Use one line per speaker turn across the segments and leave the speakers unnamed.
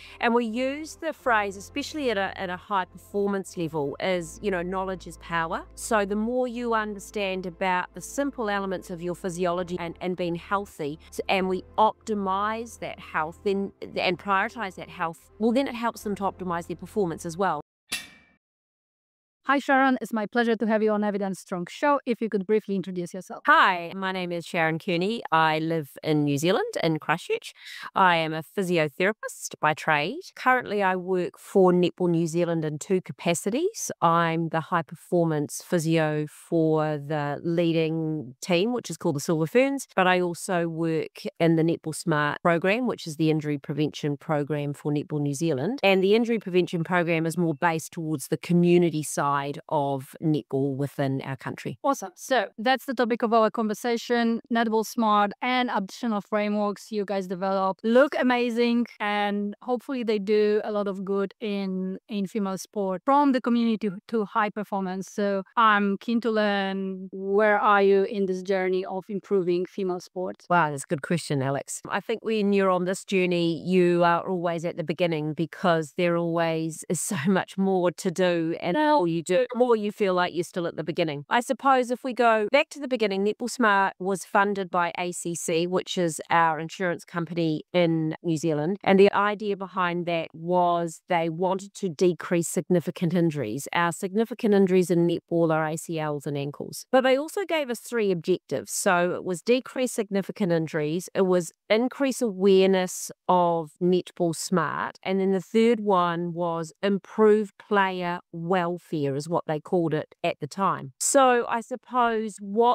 And we use the phrase, especially at a high performance level, is, knowledge is power. So the more you understand about the simple elements of your physiology and being healthy, and we optimize that health and prioritize that health, well, then it helps them to optimize their performance as well.
Hi, Sharon. It's my pleasure to have you on Evidence Strong Show. If you could briefly introduce yourself.
Hi, my name is Sharon Kearney. I live in New Zealand, in Christchurch. I am a physiotherapist by trade. Currently, I work for Netball New Zealand in two capacities. I'm the high performance physio for the leading team, which is called the Silver Ferns, but I also work in the Netball Smart program, which is the injury prevention program for Netball New Zealand. And the injury prevention program is more based towards the community side of netball within our country.
Awesome. So that's the topic of our conversation. Netball Smart and additional frameworks you guys develop look amazing, and hopefully they do a lot of good in female sport, from the community to high performance. So I'm keen to learn, where are you in this journey of improving female sports?
Wow, that's a good question, Alex. I think when you're on this journey, you are always at the beginning, because there always is so much more to do, and the more you do, the more you feel like you're still at the beginning. I suppose if we go back to the beginning, Netball Smart was funded by ACC, which is our insurance company in New Zealand. And the idea behind that was they wanted to decrease significant injuries. Our significant injuries in netball are ACLs and ankles. But they also gave us three objectives. So it was decrease significant injuries, it was increase awareness of Netball Smart, and then the third one was improve player welfare, is what they called it at the time. So I suppose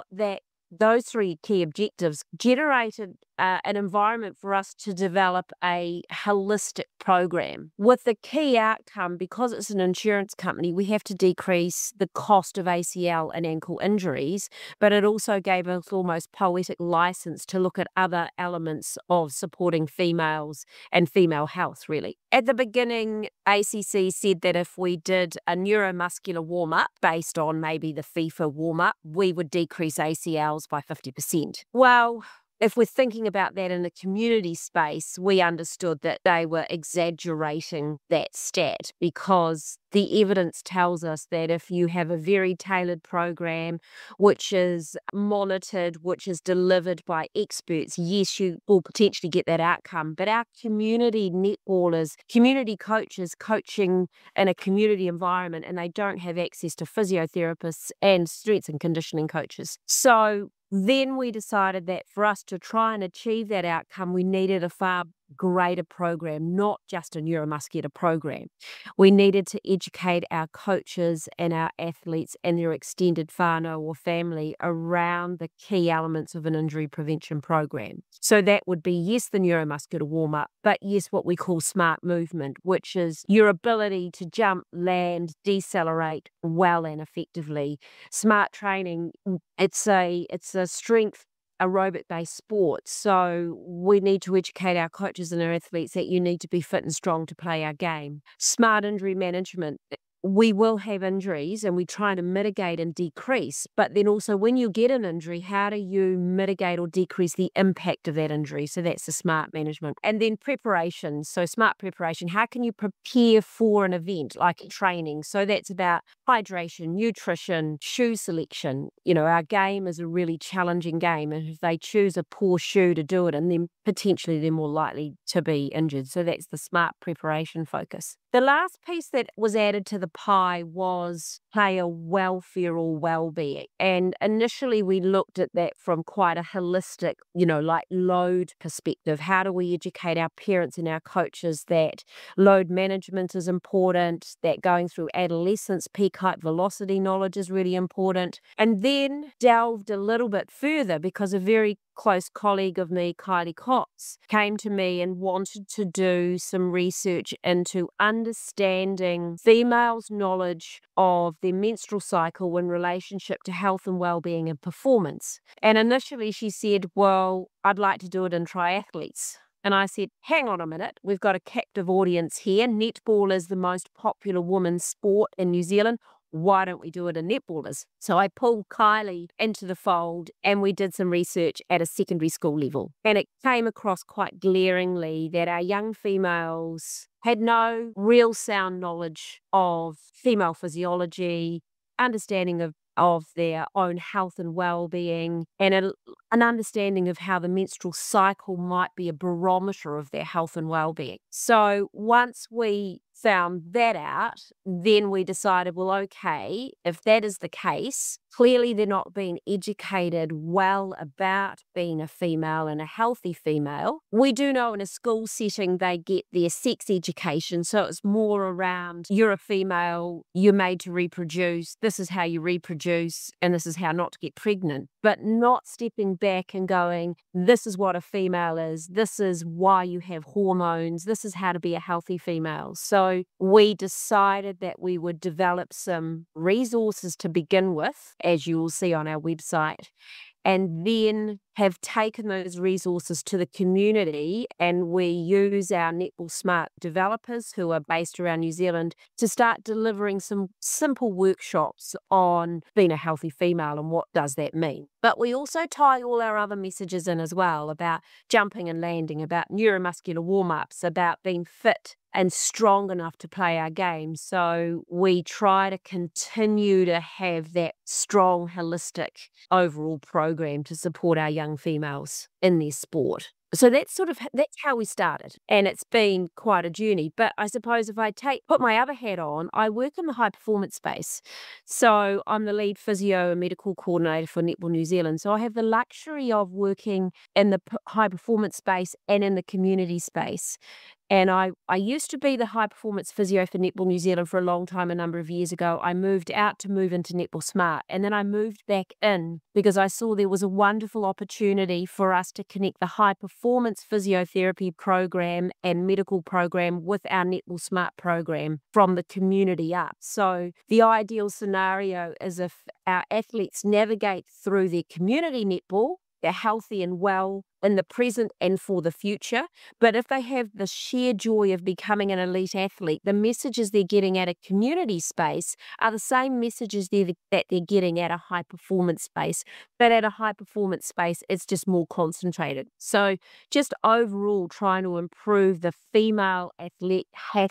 those three key objectives generated an environment for us to develop a holistic program with the key outcome. Because it's an insurance company, we have to decrease the cost of ACL and ankle injuries, but it also gave us almost poetic license to look at other elements of supporting females and female health, really. At the beginning, ACC said that if we did a neuromuscular warm-up based on maybe the FIFA warm-up, we would decrease ACLs by 50%. Well, if we're thinking about that in the community space, we understood that they were exaggerating that stat, because the evidence tells us that if you have a very tailored program, which is monitored, which is delivered by experts, yes, you will potentially get that outcome. But our community netballers, community coaches coaching in a community environment, and they don't have access to physiotherapists and strength and conditioning coaches. So then we decided that for us to try and achieve that outcome, we needed a far greater program, not just a neuromuscular program. We needed to educate our coaches and our athletes and their extended whānau or family around the key elements of an injury prevention program. So that would be, yes, the neuromuscular warm-up, but yes, what we call smart movement, which is your ability to jump, land, decelerate well and effectively. Smart training, it's a strength aerobic-based sport. So we need to educate our coaches and our athletes that you need to be fit and strong to play our game. Smart injury management. We will have injuries and we try to mitigate and decrease, but then also when you get an injury, how do you mitigate or decrease the impact of that injury? So that's the smart management. And then preparation. So smart preparation, how can you prepare for an event like training? So that's about hydration, nutrition, shoe selection. Our game is a really challenging game, and if they choose a poor shoe to do it, and then potentially they're more likely to be injured. So that's the smart preparation focus. The last piece that was added to the pie was player welfare or well-being. And initially we looked at that from quite a holistic, like load perspective. How do we educate our parents and our coaches that load management is important, that going through adolescence, peak height velocity knowledge is really important, and then delved a little bit further because a very close colleague of me, Kylie Cox, came to me and wanted to do some research into understanding females' knowledge of their menstrual cycle in relationship to health and well-being and performance. And initially she said, well, I'd like to do it in triathletes. And I said, hang on a minute, we've got a captive audience here. Netball is the most popular women's sport in New Zealand. why don't we do it in netballers? So I pulled Kylie into the fold and we did some research at a secondary school level. And it came across quite glaringly that our young females had no real sound knowledge of female physiology, understanding of their own health and well-being, and an understanding of how the menstrual cycle might be a barometer of their health and well-being. So once we found that out, then we decided, well, okay, if that is the case, clearly they're not being educated well about being a female and a healthy female. We do know in a school setting they get their sex education, so it's more around you're a female, you're made to reproduce, this is how you reproduce, and this is how not to get pregnant, but not stepping back and going, this is what a female is, this is why you have hormones, this is how to be a healthy female. So we decided that we would develop some resources to begin with, as you will see on our website, and then have taken those resources to the community, and we use our Netball Smart developers who are based around New Zealand to start delivering some simple workshops on being a healthy female and what does that mean. But we also tie all our other messages in as well about jumping and landing, about neuromuscular warm-ups, about being fit and strong enough to play our game. So we try to continue to have that strong, holistic overall program to support our young females in their sport. So that's how we started, and it's been quite a journey. But I suppose if I put my other hat on, I work in the high performance space. So I'm the lead physio and medical coordinator for Netball New Zealand. So I have the luxury of working in the high performance space and in the community space. And I used to be the high performance physio for Netball New Zealand for a long time, a number of years ago. I moved out to move into Netball Smart, and then I moved back in because I saw there was a wonderful opportunity for us to connect the high performance physiotherapy program and medical program with our Netball Smart program from the community up. So the ideal scenario is if our athletes navigate through their community netball, they're healthy and well in the present and for the future. But if they have the sheer joy of becoming an elite athlete, the messages they're getting at a community space are the same messages that they're getting at a high performance space. But at a high performance space, it's just more concentrated. So just overall trying to improve the female athlete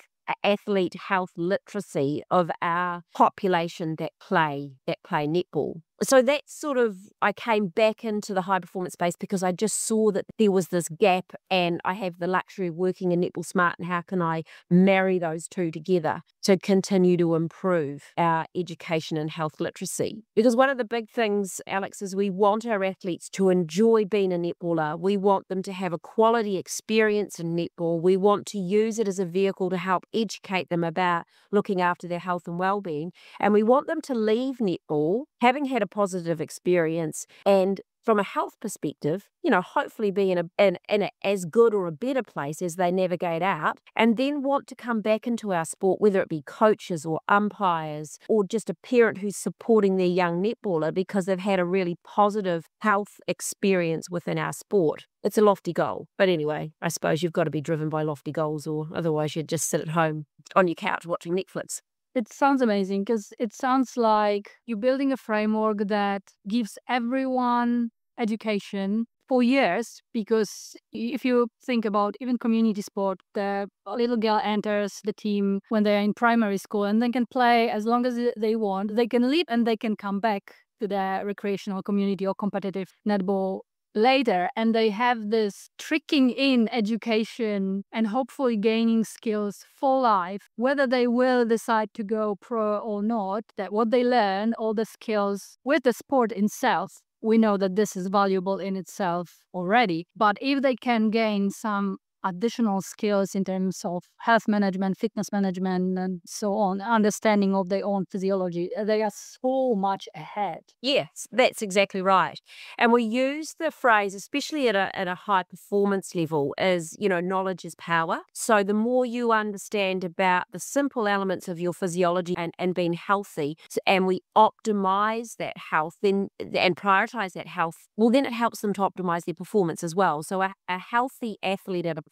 health literacy of our population that play netball. So that's I came back into the high performance space because I just saw that there was this gap, and I have the luxury of working in Netball Smart, and how can I marry those two together to continue to improve our education and health literacy. Because one of the big things, Alex, is we want our athletes to enjoy being a netballer. We want them to have a quality experience in netball. We want to use it as a vehicle to help educate them about looking after their health and well-being. And we want them to leave netball having had a positive experience, and from a health perspective, hopefully be in a as good or a better place as they navigate out, and then want to come back into our sport, whether it be coaches or umpires or just a parent who's supporting their young netballer because they've had a really positive health experience within our sport. It's a lofty goal. But anyway, I suppose you've got to be driven by lofty goals, or otherwise you'd just sit at home on your couch watching Netflix.
It sounds amazing because it sounds like you're building a framework that gives everyone education for years. Because if you think about even community sport, the little girl enters the team when they're in primary school, and they can play as long as they want. They can leave and they can come back to the recreational community or competitive netball later, and they have this tricking in education and hopefully gaining skills for life, whether they will decide to go pro or not. That what they learn, all the skills with the sport itself, we know that this is valuable in itself already. But if they can gain some additional skills in terms of health management, fitness management, and so on, understanding of their own physiology, they are so much ahead.
Yes, that's exactly right. And we use the phrase, especially at a high performance level, is, knowledge is power. So the more you understand about the simple elements of your physiology and being healthy, and we optimize that health and prioritize that health, well, then it helps them to optimize their performance as well. So a healthy athlete at a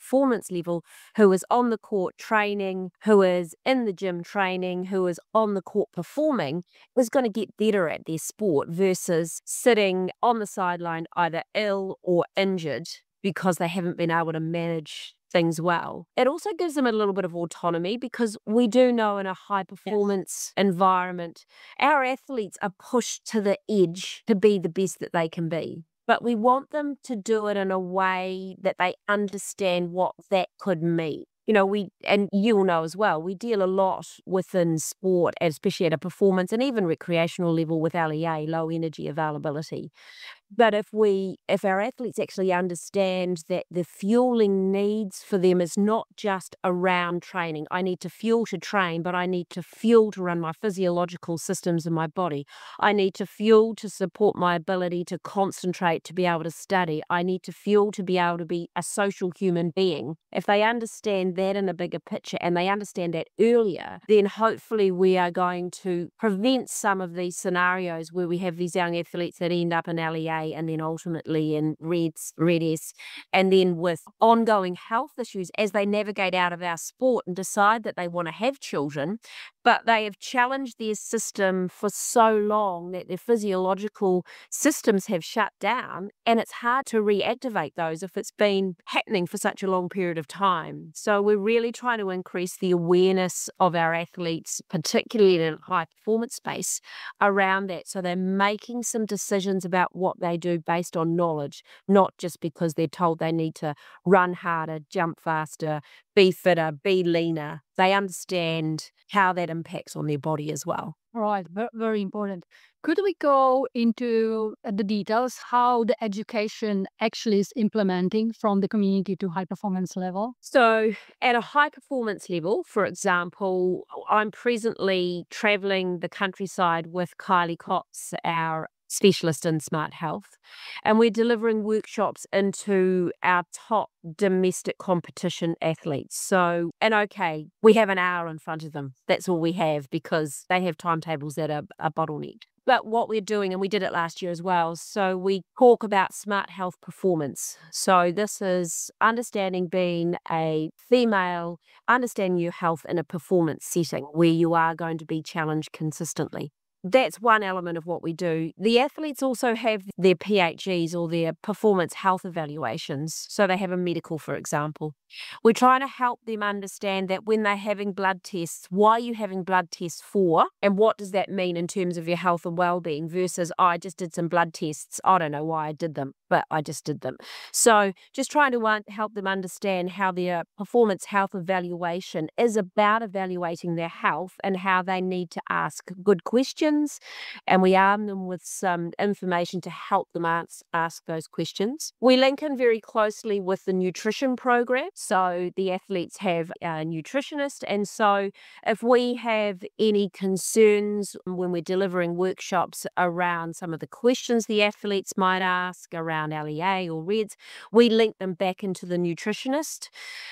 performance level, who is on the court training, who is in the gym training, who is on the court performing, is going to get better at their sport versus sitting on the sideline either ill or injured because they haven't been able to manage things well. It also gives them a little bit of autonomy because we do know in a high performance environment, our athletes are pushed to the edge to be the best that they can be. But we want them to do it in a way that they understand what that could mean. You know, and you'll know as well, we deal a lot within sport, especially at a performance and even recreational level with LEA, low energy availability. But if our athletes actually understand that the fueling needs for them is not just around training, I need to fuel to train, but I need to fuel to run my physiological systems in my body. I need to fuel to support my ability to concentrate, to be able to study. I need to fuel to be able to be a social human being. If they understand that in a bigger picture and they understand that earlier, then hopefully we are going to prevent some of these scenarios where we have these young athletes that end up in LEA and then ultimately in Red S, and then with ongoing health issues as they navigate out of our sport and decide that they want to have children, but they have challenged their system for so long that their physiological systems have shut down, and it's hard to reactivate those if it's been happening for such a long period of time. So we're really trying to increase the awareness of our athletes, particularly in a high performance space, around that. So they're making some decisions about what they do based on knowledge, not just because they're told they need to run harder, jump faster, be fitter, be leaner. They understand how that impacts on their body as well.
All right, very important. Could we go into the details how the education actually is implementing from the community to high performance level?
So at a high performance level, for example, I'm presently traveling the countryside with Kylie Cox, our specialist in smart health, and we're delivering workshops into our top domestic competition athletes. So, and okay, we have an hour in front of them. That's all we have because they have timetables that are bottlenecked. But what we're doing, and we did it last year as well, so we talk about smart health performance. So this is understanding being a female, understanding your health in a performance setting where you are going to be challenged consistently. That's one element of what we do. The athletes also have their PHEs or their performance health evaluations. So they have a medical, for example. We're trying to help them understand that when they're having blood tests, why are you having blood tests for? And what does that mean in terms of your health and well-being versus, I just did some blood tests. I don't know why I did them, but I just did them. So just trying to help them understand how their performance health evaluation is about evaluating their health and how they need to ask good questions. And we arm them with some information to help them ask those questions. We link in very closely with the nutrition program. So the athletes have a nutritionist. And so if we have any concerns when we're delivering workshops around some of the questions the athletes might ask around LEA or REDS, we link them back into the nutritionist.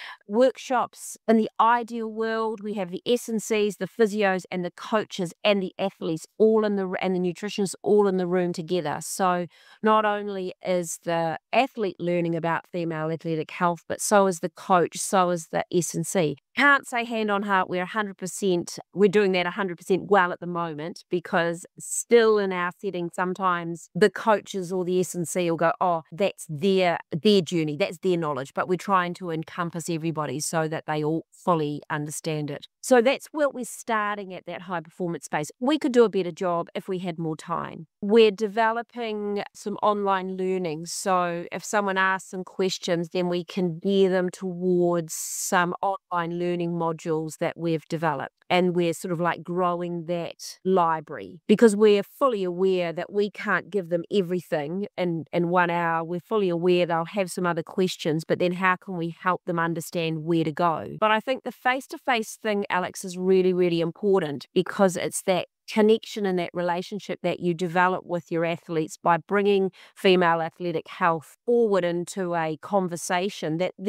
Workshops in the ideal world, we have the S&Cs, the physios, and the coaches and the athletes all and the nutritionists all in the room together. So not only is the athlete learning about female athletic health, but so is the coach, so is the S&C. Can't say hand on heart we're doing that 100% well at the moment, because still in our setting sometimes the coaches or the S&C will go, oh, that's their journey, that's their knowledge, but we're trying to encompass everybody so that they all fully understand it. So that's where we're starting at, that high performance space. We could do a better job if we had more time. We're developing some online learning. So if someone asks some questions, then we can gear them towards some online learning modules that we've developed. And we're sort of like growing that library because we're fully aware that we can't give them everything in 1 hour. We're fully aware they'll have some other questions, but then how can we help them understand where to go? But I think the face-to-face thing, Alex, is really, really important because it's that connection and that relationship that you develop with your athletes by bringing female athletic health forward into a conversation that then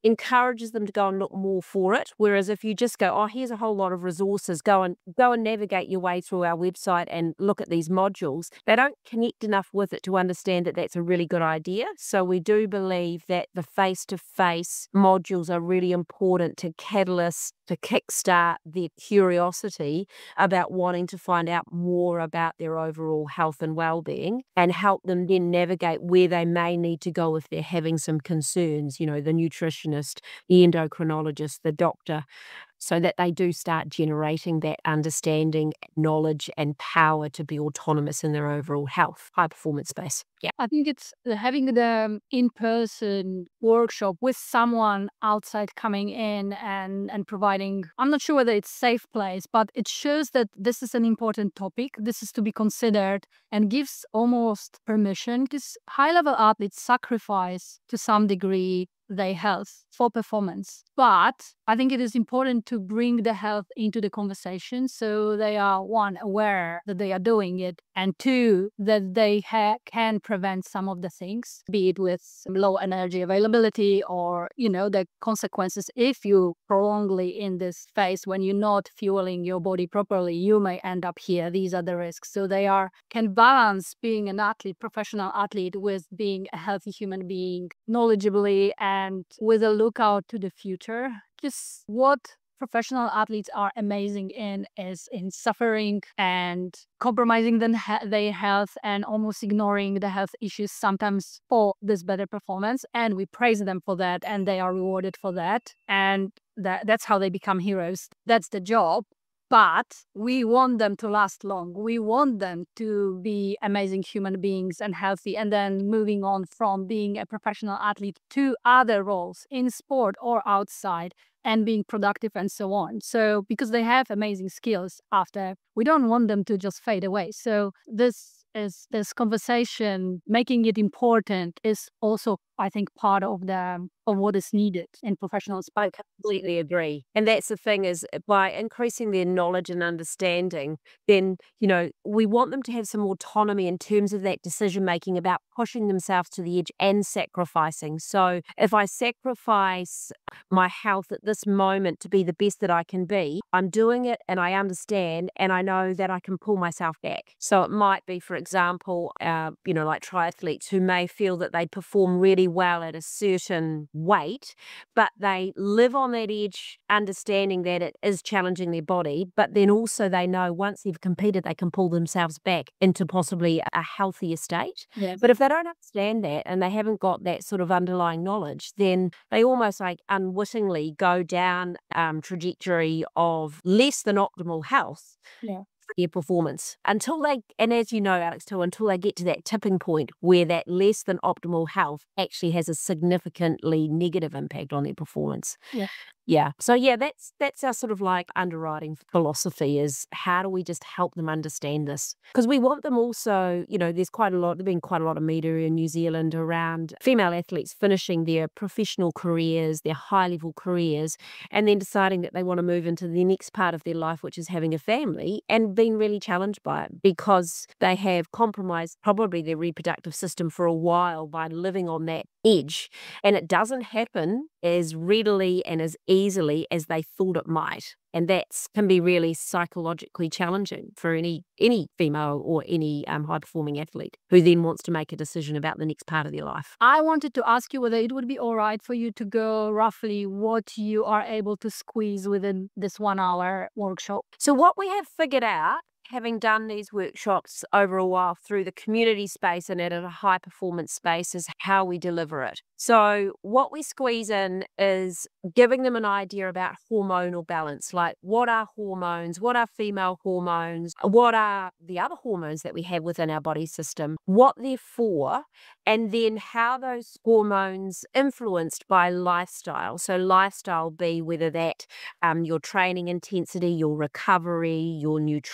encourages them to go and look more for it. Whereas if you just go, oh, here's a whole lot of resources, go and navigate your way through our website and look at these modules, they don't connect enough with it to understand that that's a really good idea. So we do believe that the face-to-face modules are really important to catalyst, to kickstart their curiosity about wanting to find out more about their overall health and well-being, and help them then navigate where they may need to go if they're having some concerns, the nutritionist, the endocrinologist, the doctor, so that they do start generating that understanding, knowledge, and power to be autonomous in their overall health, high performance space. Yeah.
I think it's having the in-person workshop with someone outside coming in and providing, I'm not sure whether it's safe place, but it shows that this is an important topic. This is to be considered and gives almost permission, because high-level athletes sacrifice to some degree their health for performance. But I think it is important to bring the health into the conversation, so they are, one, aware that they are doing it, and two, that they can prevent some of the things, be it with low energy availability or, the consequences. If you prolongly in this phase, when you're not fueling your body properly, you may end up here. These are the risks. So they can balance being an athlete, professional athlete, with being a healthy human being, knowledgeably and with a lookout to the future. Just what professional athletes are amazing in is in suffering and compromising their health and almost ignoring the health issues sometimes for this better performance. And we praise them for that, and they are rewarded for that. And that's how they become heroes. That's the job. But we want them to last long. We want them to be amazing human beings and healthy, and then moving on from being a professional athlete to other roles in sport or outside, and being productive and so on. So because they have amazing skills after, we don't want them to just fade away. So this conversation, making it important, is also, I think, part of what is needed in professional sport.
I completely agree. And that's the thing, is by increasing their knowledge and understanding, then, we want them to have some autonomy in terms of that decision making about pushing themselves to the edge and sacrificing. So if I sacrifice my health at this moment to be the best that I can be, I'm doing it and I understand and I know that I can pull myself back. So it might be, for example, like triathletes who may feel that they perform really well at a certain weight, but they live on that edge, understanding that it is challenging their body, but then also they know once they've competed, they can pull themselves back into possibly a healthier state.
Yeah.
But if they don't understand that and they haven't got that sort of underlying knowledge, then they almost like unwittingly go down trajectory of less than optimal health.
Yeah.
Their performance until they, and as you know, Alex, too, until they get to that tipping point where that less than optimal health actually has a significantly negative impact on their performance.
Yeah.
Yeah. So yeah, that's our sort of like underwriting philosophy, is how do we just help them understand this? Because we want them also, there's been quite a lot of media in New Zealand around female athletes finishing their professional careers, their high level careers, and then deciding that they want to move into the next part of their life, which is having a family, and being really challenged by it because they have compromised probably their reproductive system for a while by living on that edge. And it doesn't happen as readily and as easily as they thought it might. And that can be really psychologically challenging for any female or any high-performing athlete who then wants to make a decision about the next part of their life.
I wanted to ask you whether it would be all right for you to go roughly what you are able to squeeze within this 1 hour workshop.
So what we have figured out, having done these workshops over a while through the community space and at a high performance space, is how we deliver it. So what we squeeze in is giving them an idea about hormonal balance, like what are hormones, what are female hormones, what are the other hormones that we have within our body system, what they're for, and then how those hormones influenced by lifestyle. So lifestyle be whether that your training intensity, your recovery, your nutrition,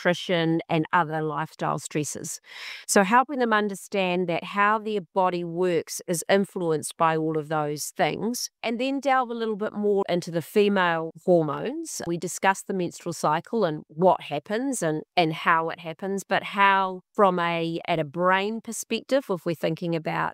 nutrition, and other lifestyle stresses. So helping them understand that how their body works is influenced by all of those things. And then delve a little bit more into the female hormones. We discuss the menstrual cycle and what happens and how it happens, but how at a brain perspective, if we're thinking about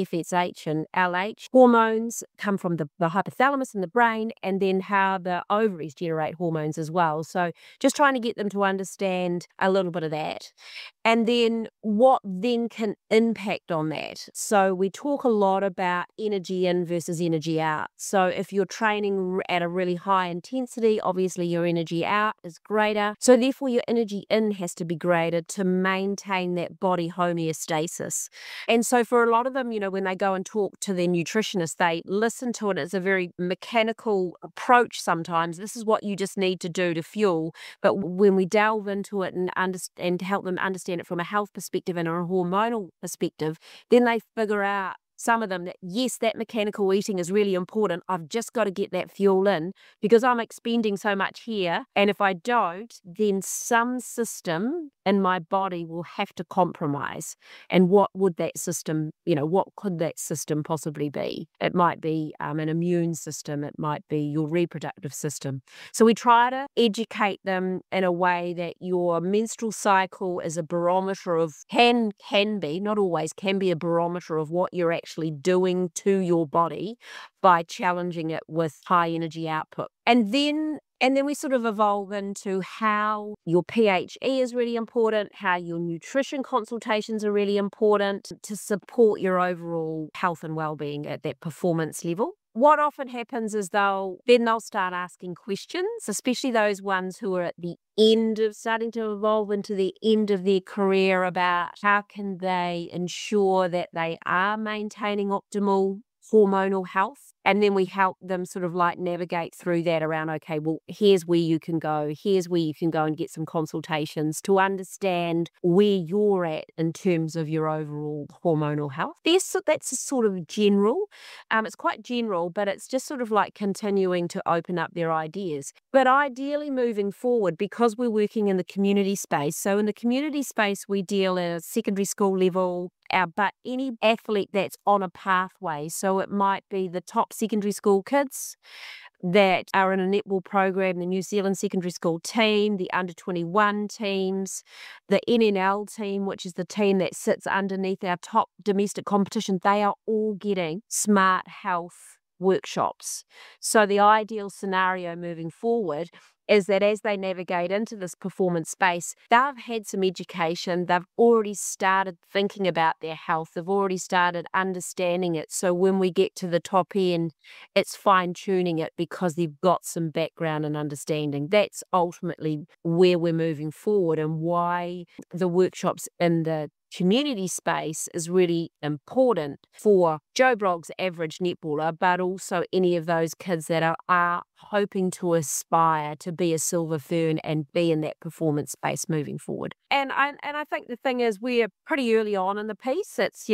FSH and LH, hormones come from the hypothalamus in the brain, and then how the ovaries generate hormones as well. So just trying to get them to understand a little bit of that. And then what then can impact on that. So we talk a lot about energy in versus energy out. So if you're training at a really high intensity, obviously your energy out is greater. So therefore your energy in has to be greater to maintain that body homeostasis. And so for a lot of them, when they go and talk to their nutritionist, they listen to it as a very mechanical approach sometimes. This is what you just need to do to fuel. But when we delve into it and help them understand it from a health perspective and a hormonal perspective, then they figure out, some of them, that yes, that mechanical eating is really important. I've just got to get that fuel in because I'm expending so much here. And if I don't, then some system in my body will have to compromise. And what would that system, what could that system possibly be? It might be an immune system. It might be your reproductive system. So we try to educate them in a way that your menstrual cycle is a barometer of, can be, not always, can be a barometer of what you're actually doing to your body by challenging it with high energy output. And then we sort of evolve into how your PHE is really important, how your nutrition consultations are really important to support your overall health and well-being at that performance level. What often happens is they'll start asking questions, especially those ones who are at the end of starting to evolve into the end of their career, about how can they ensure that they are maintaining optimal hormonal health. And then we help them sort of like navigate through that around, okay, well, here's where you can go. Here's where you can go and get some consultations to understand where you're at in terms of your overall hormonal health. That's a sort of general. It's quite general, but it's just sort of like continuing to open up their ideas. But ideally moving forward, because we're working in the community space, so in the community space, we deal at a secondary school level, but any athlete that's on a pathway, so it might be the top secondary school kids that are in a netball program, the New Zealand secondary school team, the under 21 teams, the NNL team, which is the team that sits underneath our top domestic competition, they are all getting smart health workshops. So the ideal scenario moving forward is that as they navigate into this performance space, they've had some education, they've already started thinking about their health, they've already started understanding it. So when we get to the top end, it's fine-tuning it because they've got some background and understanding. That's ultimately where we're moving forward, and why the workshops in the community space is really important for Joe Blogg's average netballer, but also any of those kids that are hoping to aspire to be a silver fern and be in that performance space moving forward. And I think the thing is, we're pretty early on in the piece. It's,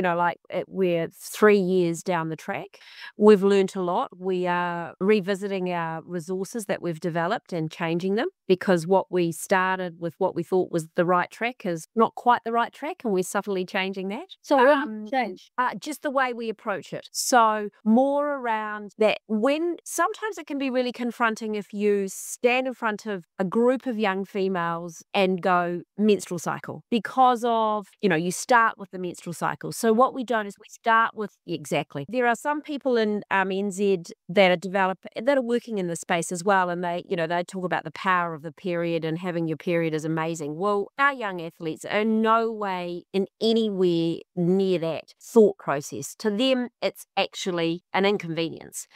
we're 3 years down the track. We've learnt a lot. We are revisiting our resources that we've developed and changing them, because what we started with, what we thought was the right track, is not quite the right track, and we're subtly changing that.
So change?
Just the way we approach it. So more around that, when sometimes it can be really confronting if you stand in front of a group of young females and go menstrual cycle, because of, you start with the menstrual cycle. So what we don't is we start with, exactly. There are some people in NZ that are working in the space as well, and they talk about the power of the period and having your period is amazing. Well, our young athletes are in no way in anywhere near that thought process. To them, it's actually an inconvenience.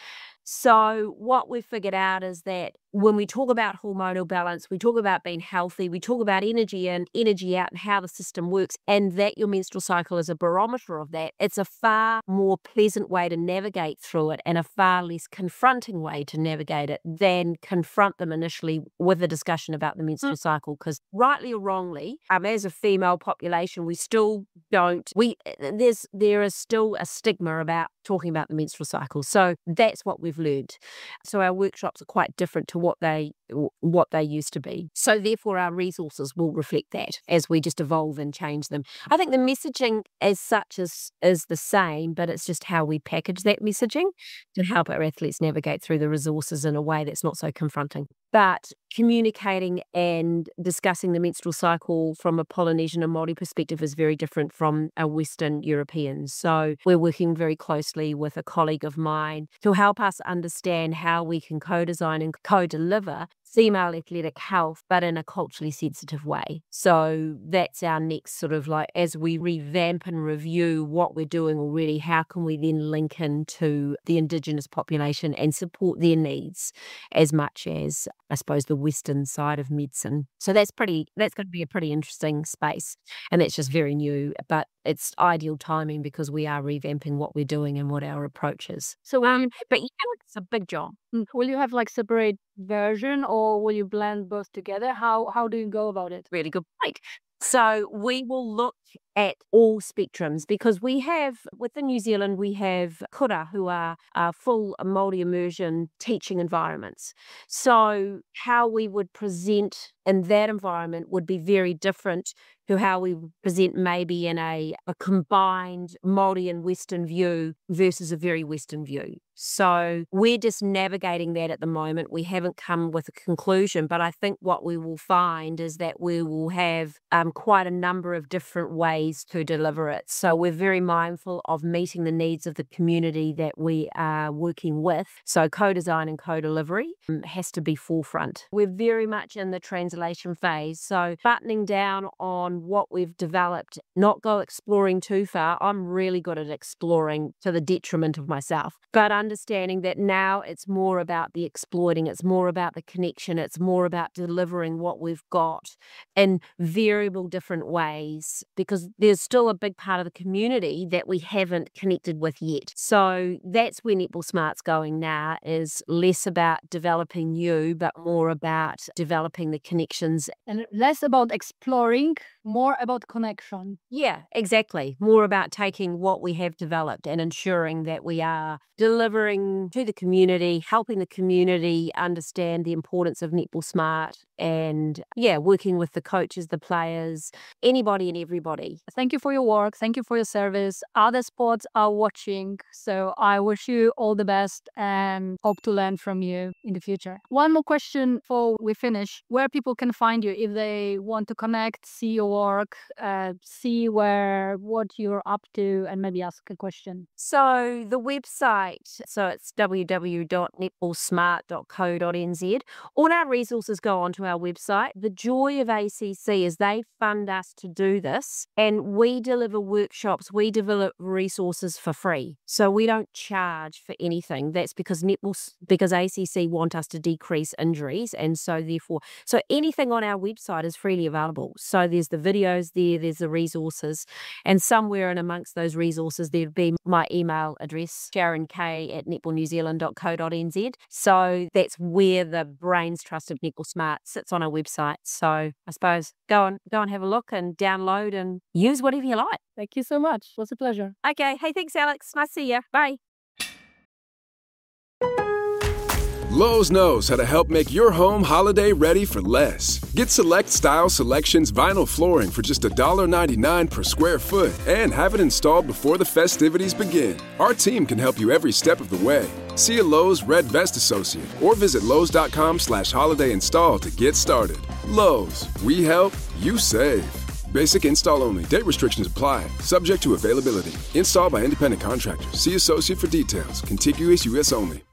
So what we've figured out is that when we talk about hormonal balance, we talk about being healthy, we talk about energy in, energy out, and how the system works, and that your menstrual cycle is a barometer of that. It's a far more pleasant way to navigate through it, and a far less confronting way to navigate it than confront them initially with a discussion about the menstrual cycle. Because rightly or wrongly, as a female population, we still don't, there is still a stigma about talking about the menstrual cycle. So that's what we've learned. So our workshops are quite different to what they what they used to be. So therefore our resources will reflect that as we just evolve and change them. I think the messaging as such is the same, but it's just how we package that messaging to help our athletes navigate through the resources in a way that's not so confronting. But communicating and discussing the menstrual cycle from a Polynesian and Māori perspective is very different from a Western European. So we're working very closely with a colleague of mine to help us understand how we can co-design and co-deliver female athletic health, but in a culturally sensitive way. So that's our next sort of like, as we revamp and review what we're doing already, how can we then link into the Indigenous population and support their needs as much as, I suppose, the Western side of medicine. So that's going to be a pretty interesting space. And that's just very new, but it's ideal timing because we are revamping what we're doing and what our approach is. So, but it's a big job.
Will you have like separate version or will you blend both together? How do you go about it?
Really good point. So we will look at all spectrums because we have, within New Zealand, we have kura who are full Māori immersion teaching environments. So how we would present in that environment would be very different to how we present maybe in a combined Māori and Western view versus a very Western view. So we're just navigating that at the moment. We haven't come with a conclusion, but I think what we will find is that we will have quite a number of different ways to deliver it. So we're very mindful of meeting the needs of the community that we are working with. So co-design and co-delivery has to be forefront. We're very much in the translation phase. So buttoning down on what we've developed, not go exploring too far. I'm really good at exploring to the detriment of myself, but understanding that now it's more about the exploiting, it's more about the connection, it's more about delivering what we've got in variable different ways, because there's still a big part of the community that we haven't connected with yet. So that's where Netball Smart's going now, is less about developing new, but more about developing the connections.
And less about exploring, more about connection.
Yeah, exactly. More about taking what we have developed and ensuring that we are delivering to the community, helping the community understand the importance of Netball Smart, and working with the coaches, the players, anybody and everybody.
Thank you for your work. Thank you for your service. Other sports are watching, so I wish you all the best and hope to learn from you in the future. One more question before we finish. Where people can find you if they want to connect, see your work, see what you're up to, and maybe ask a question.
So the website, so it's www.netballsmart.co.nz. All our resources go onto our website. The joy of ACC is they fund us to do this, and we deliver workshops, we develop resources for free. So we don't charge for anything. That's because ACC want us to decrease injuries, and so therefore, so anything on our website is freely available. So there's the videos there's the resources, and somewhere in amongst those resources there'd be my email address, sharonkay@netballnewzealand.co.nz. So that's where the brains trust of Netball Smart sits on our website. So I suppose go and have a look and download and use whatever you like.
Thank you so much. It was a pleasure.
Okay. Hey, thanks, Alex. Nice to see you. Bye.
Lowe's knows how to help make your home holiday ready for less. Get Select Style Selections vinyl flooring for just $1.99 per square foot and have it installed before the festivities begin. Our team can help you every step of the way. See a Lowe's Red Vest associate or visit Lowe's.com/holiday install to get started. Lowe's, we help, you save. Basic install only. Date restrictions apply. Subject to availability. Installed by independent contractors. See associate for details. Contiguous U.S. only.